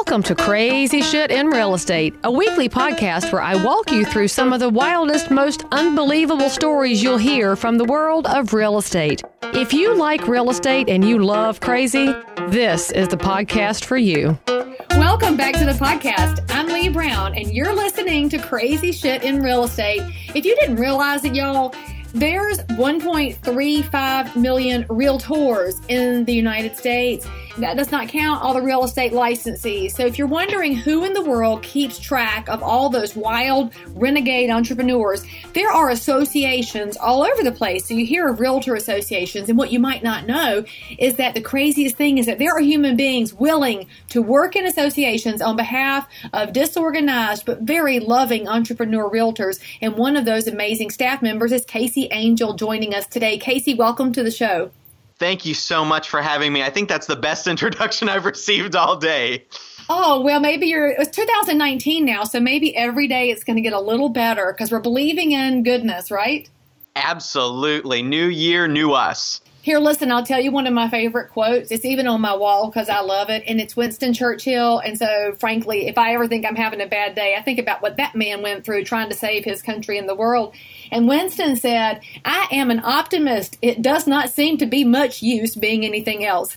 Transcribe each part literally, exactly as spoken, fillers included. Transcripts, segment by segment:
Welcome to Crazy Shit in Real Estate, a weekly podcast where I walk you through some of the wildest, most unbelievable stories you'll hear from the world of real estate. If you like real estate and you love crazy, this is the podcast for you. Welcome back to the podcast. I'm Lee Brown, and you're listening to Crazy Shit in Real Estate. If you didn't realize it, y'all, there's one point three five million realtors in the United States. That does not count all the real estate licensees. So if you're wondering who in the world keeps track of all those wild, renegade entrepreneurs, there are associations all over the place. So you hear of realtor associations, and what you might not know is that the craziest thing is that there are human beings willing to work in associations on behalf of disorganized but very loving entrepreneur realtors. And one of those amazing staff members is Casey Angel joining us today. Casey, welcome to the show. Thank you so much for having me. I think that's the best introduction I've received all day. Oh, well, maybe you're, it's two thousand nineteen now, so maybe every day it's going to get a little better because we're believing in goodness, right? Absolutely. New year, new us. Here, listen, I'll tell you one of my favorite quotes. It's even on my wall because I love it, and it's Winston Churchill. And so, frankly, if I ever think I'm having a bad day, I think about what that man went through trying to save his country and the world. And Winston said, "I am an optimist. It does not seem to be much use being anything else."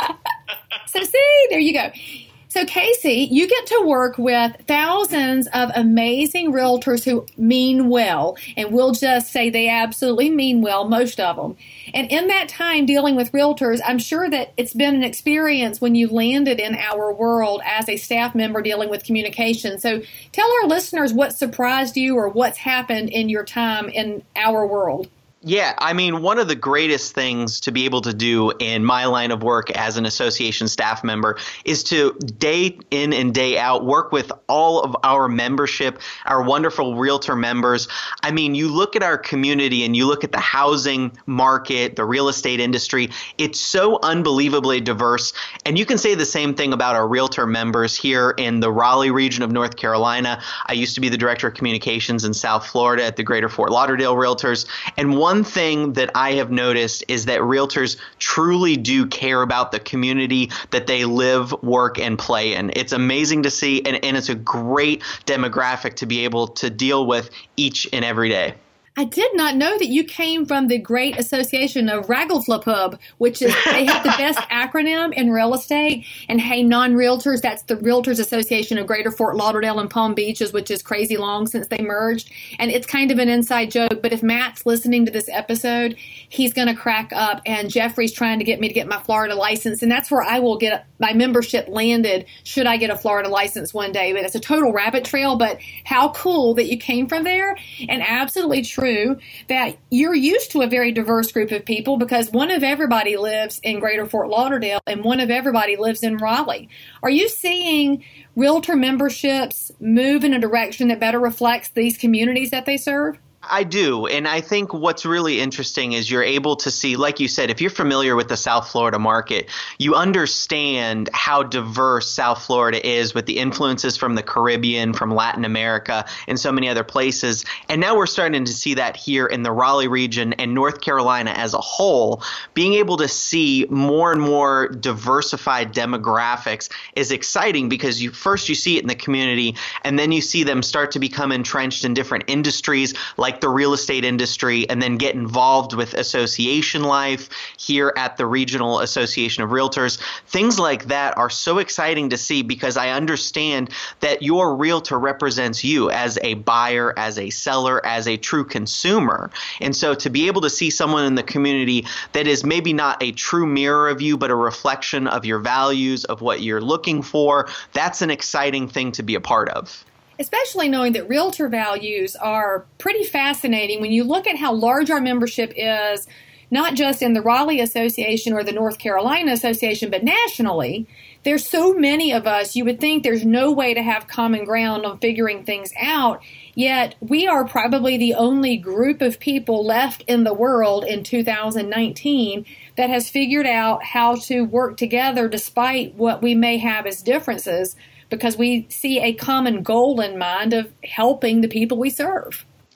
So, see, there you go. So, Casey, you get to work with thousands of amazing realtors who mean well, and we'll just say they absolutely mean well, most of them. And in that time dealing with realtors, I'm sure that it's been an experience when you landed in our world as a staff member dealing with communication. So tell our listeners what surprised you or what's happened in your time in our world. Yeah, I mean, one of the greatest things to be able to do in my line of work as an association staff member is to day in and day out work with all of our membership, our wonderful realtor members. I mean, you look at our community and you look at the housing market, the real estate industry, it's so unbelievably diverse. And you can say the same thing about our realtor members here in the Raleigh region of North Carolina. I used to be the director of communications in South Florida at the Greater Fort Lauderdale Realtors. And one One thing that I have noticed is that realtors truly do care about the community that they live, work, and play in. It's amazing to see, and, and it's a great demographic to be able to deal with each and every day. I did not know that you came from the great association of Raggleflapub, which is, they have the best acronym in real estate. And hey, non-realtors, that's the Realtors Association of Greater Fort Lauderdale and Palm Beaches, which is crazy long since they merged. And it's kind of an inside joke, but if Matt's listening to this episode, he's going to crack up. And Jeffrey's trying to get me to get my Florida license. And that's where I will get my membership landed should I get a Florida license one day. But it's a total rabbit trail, but how cool that you came from there. And absolutely true. True that you're used to a very diverse group of people because one of everybody lives in Greater Fort Lauderdale and one of everybody lives in Raleigh. Are you seeing realtor memberships move in a direction that better reflects these communities that they serve? I do. And I think what's really interesting is you're able to see, like you said, if you're familiar with the South Florida market, you understand how diverse South Florida is with the influences from the Caribbean, from Latin America, and so many other places. And now we're starting to see that here in the Raleigh region and North Carolina as a whole. Being able to see more and more diversified demographics is exciting because you first you see it in the community, and then you see them start to become entrenched in different industries like the real estate industry, and then get involved with association life here at the Regional Association of Realtors. Things like that are so exciting to see because I understand that your realtor represents you as a buyer, as a seller, as a true consumer. And so to be able to see someone in the community that is maybe not a true mirror of you, but a reflection of your values, of what you're looking for, that's an exciting thing to be a part of. Especially knowing that realtor values are pretty fascinating when you look at how large our membership is, not just in the Raleigh Association or the North Carolina Association, but nationally. There's so many of us, you would think there's no way to have common ground on figuring things out, yet we are probably the only group of people left in the world in two thousand nineteen that has figured out how to work together despite what we may have as differences, because we see a common goal in mind of helping the people we serve.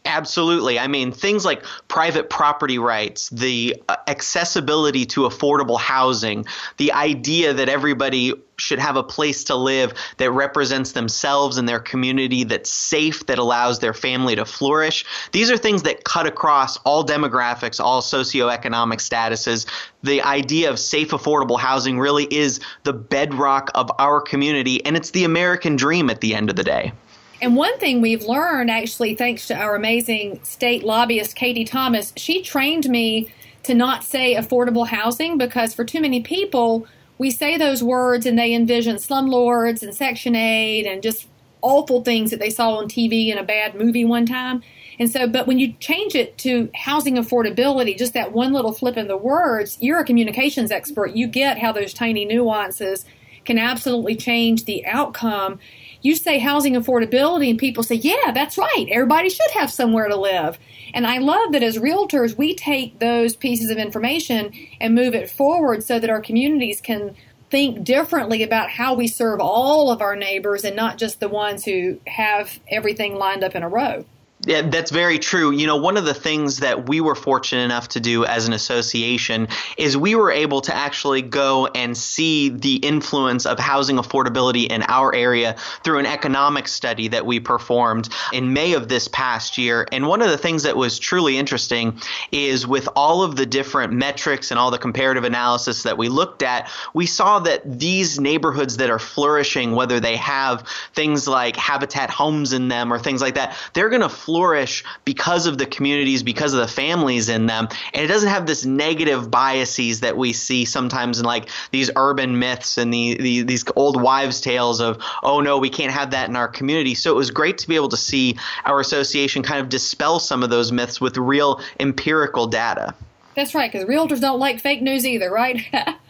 Absolutely. I mean, things like private property rights, the uh, accessibility to affordable housing, the idea that everybody should have a place to live that represents themselves and their community, that's safe, that allows their family to flourish. These are things that cut across all demographics, all socioeconomic statuses. The idea of safe, affordable housing really is the bedrock of our community, and it's the American dream at the end of the day. And one thing we've learned, actually, thanks to our amazing state lobbyist, Katie Thomas, she trained me to not say affordable housing, because for too many people, we say those words and they envision slumlords and Section eight and just awful things that they saw on T V in a bad movie one time. And so, but when you change it to housing affordability, just that one little flip in the words, you're a communications expert. You get how those tiny nuances can absolutely change the outcome. You say housing affordability and people say, yeah, that's right. Everybody should have somewhere to live. And I love that as realtors, we take those pieces of information and move it forward so that our communities can think differently about how we serve all of our neighbors and not just the ones who have everything lined up in a row. Yeah, that's very true. You know, one of the things that we were fortunate enough to do as an association is we were able to actually go and see the influence of housing affordability in our area through an economic study that we performed in May of this past year. And one of the things that was truly interesting is with all of the different metrics and all the comparative analysis that we looked at, we saw that these neighborhoods that are flourishing, whether they have things like Habitat homes in them or things like that, they're going to flourish because of the communities, because of the families in them. And it doesn't have this negative biases that we see sometimes in like these urban myths and the, the these old wives' tales of, oh no, we can't have that in our community. So it was great to be able to see our association kind of dispel some of those myths with real empirical data. That's right, because realtors don't like fake news either, right?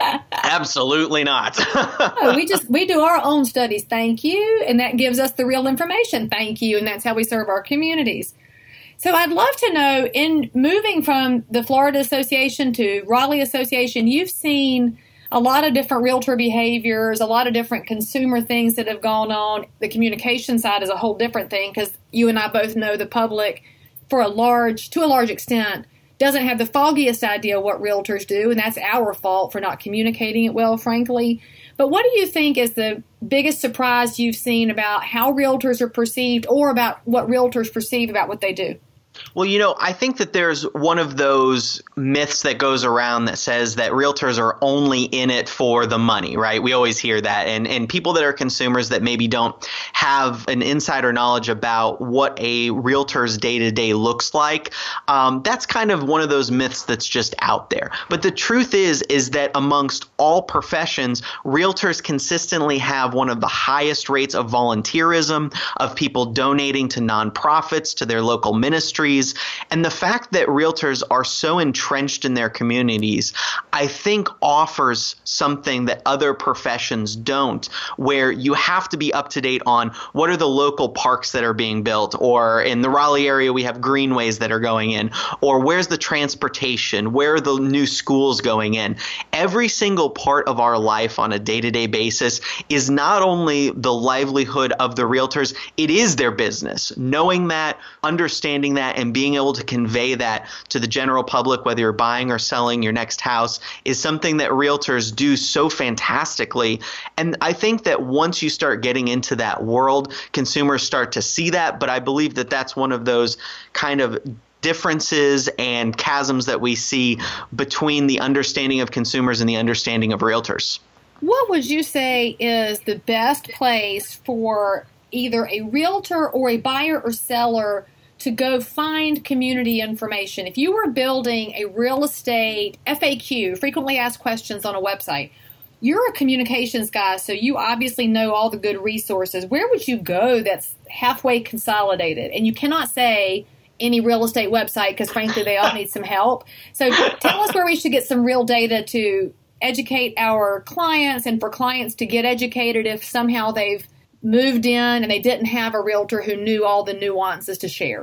Absolutely not. No, we just we do our own studies, thank you, and that gives us the real information, thank you, and that's how we serve our communities. So I'd love to know, in moving from the Florida Association to Raleigh Association, you've seen a lot of different realtor behaviors, a lot of different consumer things that have gone on. The communication side is a whole different thing, because you and I both know the public, for a large, to a large extent, doesn't have the foggiest idea what realtors do, and that's our fault for not communicating it well, frankly. But what do you think is the biggest surprise you've seen about how realtors are perceived, or about what realtors perceive about what they do? Well, you know, I think that there's one of those myths that goes around that says that realtors are only in it for the money, right? We always hear that. And and people that are consumers that maybe don't have an insider knowledge about what a realtor's day-to-day looks like, um, that's kind of one of those myths that's just out there. But the truth is, is that amongst all professions, realtors consistently have one of the highest rates of volunteerism, of people donating to nonprofits, to their local ministries. And the fact that realtors are so entrenched in their communities, I think offers something that other professions don't, where you have to be up to date on what are the local parks that are being built, or in the Raleigh area, we have greenways that are going in, or where's the transportation, where are the new schools going in. Every single part of our life on a day-to-day basis is not only the livelihood of the realtors, it is their business. Knowing that, understanding that, and being able to convey that to the general public, whether you're buying or selling your next house, is something that realtors do so fantastically. And I think that once you start getting into that world, consumers start to see that. But I believe that that's one of those kind of differences and chasms that we see between the understanding of consumers and the understanding of realtors. What would you say is the best place for either a realtor or a buyer or seller to go find community information? If you were building a real estate F A Q, frequently asked questions, on a website, you're a communications guy, so you obviously know all the good resources. Where would you go that's halfway consolidated? And you cannot say any real estate website, because frankly, they all need some help. So tell us where we should get some real data to educate our clients, and for clients to get educated if somehow they've moved in and they didn't have a realtor who knew all the nuances to share.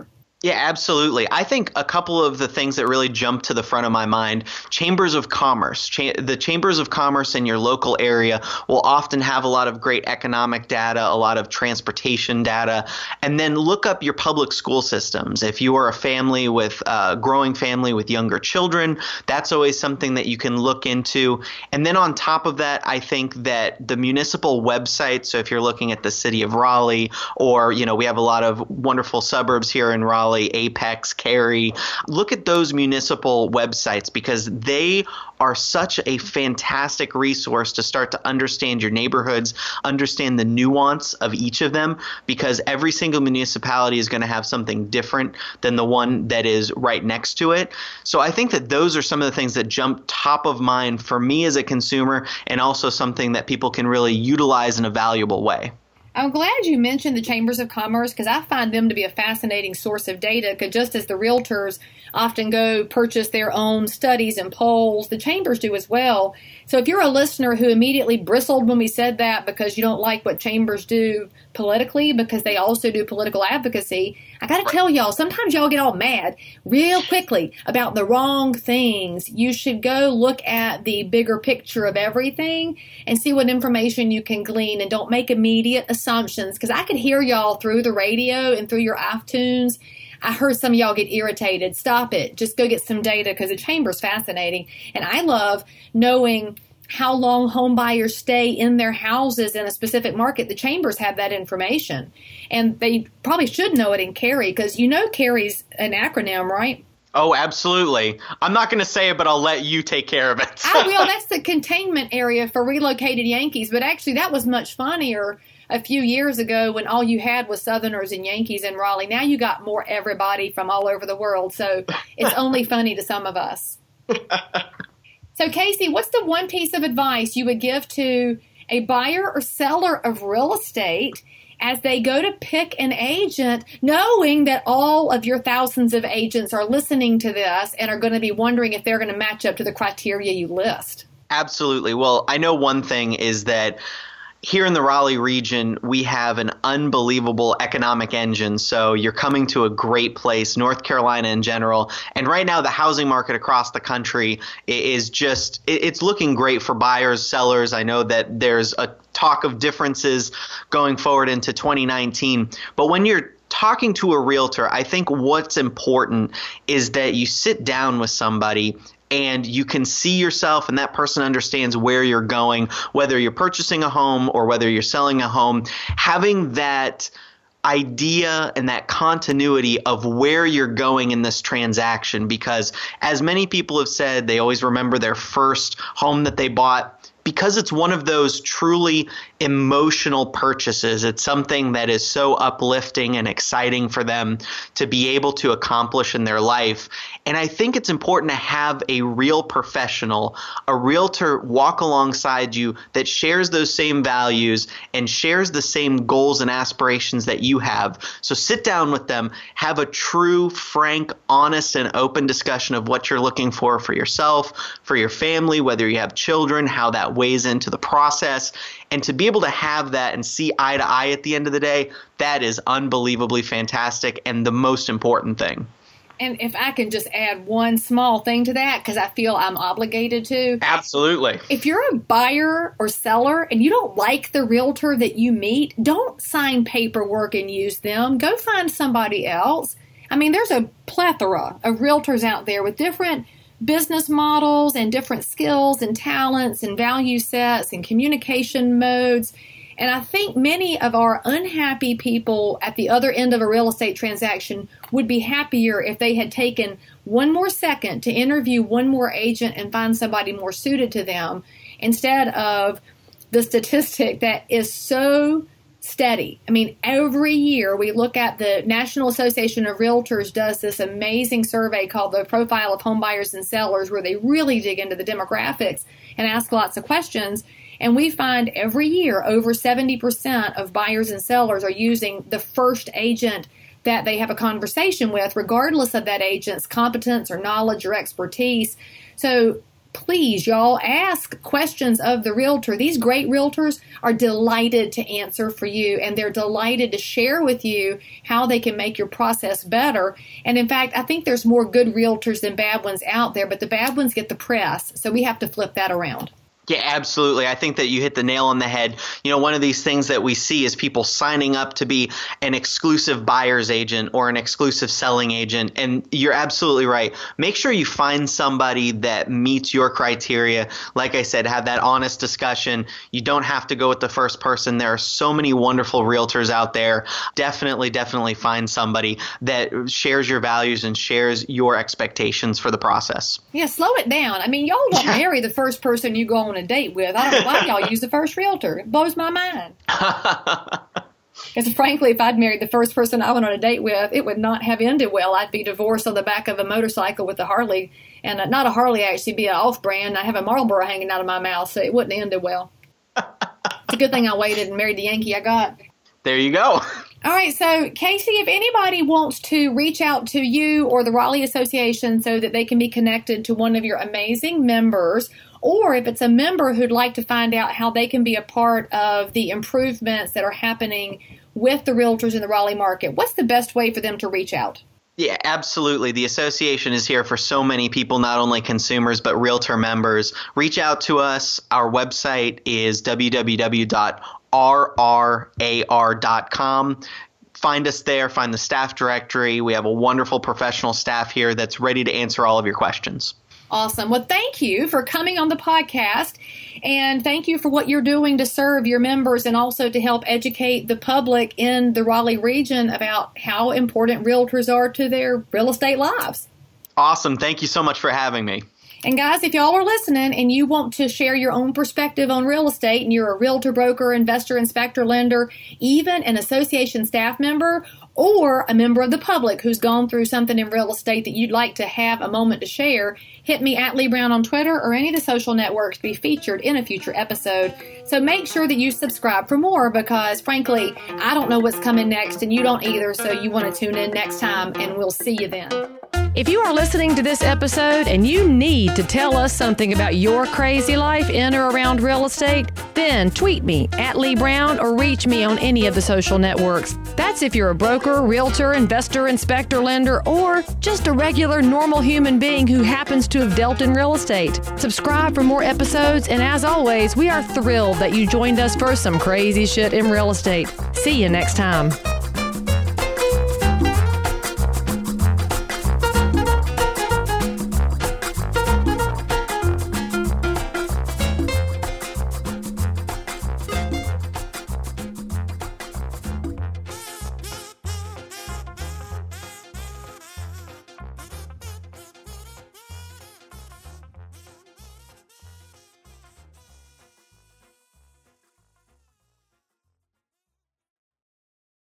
Yeah, absolutely. I think a couple of the things that really jump to the front of my mind, chambers of commerce. Cha- the chambers of commerce in your local area will often have a lot of great economic data, a lot of transportation data, and then look up your public school systems. If you are a family with a growing family with younger children, that's always something that you can look into. And then on top of that, I think that the municipal websites, so if you're looking at the city of Raleigh, or, you know, we have a lot of wonderful suburbs here in Raleigh, Apex, Cary. Look at those municipal websites because they are such a fantastic resource to start to understand your neighborhoods, understand the nuance of each of them, because every single municipality is going to have something different than the one that is right next to it. So I think that those are some of the things that jump top of mind for me as a consumer, and also something that people can really utilize in a valuable way. I'm glad you mentioned the chambers of commerce because I find them to be a fascinating source of data, because just as the realtors often go purchase their own studies and polls, the chambers do as well. So if you're a listener who immediately bristled when we said that because you don't like what chambers do politically, because they also do political advocacy, I got to tell y'all, sometimes y'all get all mad real quickly about the wrong things. You should go look at the bigger picture of everything and see what information you can glean, and don't make immediate assumptions, because I could hear y'all through the radio and through your iTunes. I heard some of y'all get irritated. Stop it. Just go get some data, because the chamber's fascinating. And I love knowing how long home buyers stay in their houses in a specific market. The chambers have that information. And they probably should know it in Cary, because you know Cary's an acronym, right? Oh, absolutely. I'm not going to say it, but I'll let you take care of it. I will. That's the containment area for relocated Yankees. But actually, that was much funnier a few years ago when all you had was Southerners and Yankees in Raleigh. Now you got more everybody from all over the world. So it's only funny to some of us. So, Casey, what's the one piece of advice you would give to a buyer or seller of real estate as they go to pick an agent, knowing that all of your thousands of agents are listening to this and are going to be wondering if they're going to match up to the criteria you list? Absolutely. Well, I know one thing is that here in the Raleigh region, we have an unbelievable economic engine. So you're coming to a great place, North Carolina in general. And right now, the housing market across the country is just, it's looking great for buyers, sellers. I know that there's a talk of differences going forward into twenty nineteen. But when you're talking to a realtor, I think what's important is that you sit down with somebody and you can see yourself, and that person understands where you're going, whether you're purchasing a home or whether you're selling a home. Having that idea and that continuity of where you're going in this transaction, because as many people have said, they always remember their first home that they bought, because it's one of those truly emotional purchases. It's something that is so uplifting and exciting for them to be able to accomplish in their life. And I think it's important to have a real professional, a realtor walk alongside you that shares those same values and shares the same goals and aspirations that you have. So sit down with them, have a true, frank, honest, and open discussion of what you're looking for for yourself, for your family, whether you have children, how that weighs into the process. And to be able to have that and see eye to eye at the end of the day, that is unbelievably fantastic and the most important thing. And if I can just add one small thing to that, because I feel I'm obligated to. Absolutely. If you're a buyer or seller and you don't like the realtor that you meet, don't sign paperwork and use them. Go find somebody else. I mean, there's a plethora of realtors out there with different business models and different skills and talents and value sets and communication modes. And I think many of our unhappy people at the other end of a real estate transaction would be happier if they had taken one more second to interview one more agent and find somebody more suited to them, instead of the statistic that is so steady. I mean, every year we look at the National Association of Realtors does this amazing survey called the Profile of Home Buyers and Sellers, where they really dig into the demographics and ask lots of questions. And we find every year over seventy percent of buyers and sellers are using the first agent that they have a conversation with, regardless of that agent's competence or knowledge or expertise. So please, y'all, ask questions of the realtor. These great realtors are delighted to answer for you, and they're delighted to share with you how they can make your process better. And in fact, I think there's more good realtors than bad ones out there, but the bad ones get the press, so we have to flip that around. Yeah, absolutely. I think that you hit the nail on the head. You know, one of these things that we see is people signing up to be an exclusive buyer's agent or an exclusive selling agent. And you're absolutely right. Make sure you find somebody that meets your criteria. Like I said, have that honest discussion. You don't have to go with the first person. There are so many wonderful realtors out there. Definitely, definitely find somebody that shares your values and shares your expectations for the process. Yeah, slow it down. I mean, y'all don't Yeah. marry the first person you go on a date with. I don't know why y'all use the first realtor. It blows my mind. Because frankly, if I'd married the first person I went on a date with, it would not have ended well. I'd be divorced on the back of a motorcycle with a Harley, and a, not a Harley, actually, be an off-brand. I'd have a Marlboro hanging out of my mouth, so it wouldn't have ended well. It's a good thing I waited and married the Yankee I got. There you go. All right, so Casey, if anybody wants to reach out to you or the Raleigh Association so that they can be connected to one of your amazing members, or if it's a member who'd like to find out how they can be a part of the improvements that are happening with the realtors in the Raleigh market, what's the best way for them to reach out? Yeah, absolutely. The association is here for so many people, not only consumers, but realtor members. Reach out to us. Our website is w w w dot r r a r dot com. Find us there, find the staff directory. We have a wonderful professional staff here that's ready to answer all of your questions. Awesome. Well, thank you for coming on the podcast, and thank you for what you're doing to serve your members and also to help educate the public in the Raleigh region about how important realtors are to their real estate lives. Awesome. Thank you so much for having me. And guys, if y'all are listening and you want to share your own perspective on real estate and you're a realtor, broker, investor, inspector, lender, even an association staff member or a member of the public who's gone through something in real estate that you'd like to have a moment to share, hit me at Lee Brown on Twitter or any of the social networks to be featured in a future episode. So make sure that you subscribe for more because, frankly, I don't know what's coming next and you don't either, so you want to tune in next time and we'll see you then. If you are listening to this episode and you need to tell us something about your crazy life in or around real estate, then tweet me at Lee Brown or reach me on any of the social networks. That's if you're a broker, realtor, investor, inspector, lender, or just a regular normal human being who happens to have dealt in real estate. Subscribe for more episodes, and as always, we are thrilled that you joined us for some crazy shit in real estate. See you next time.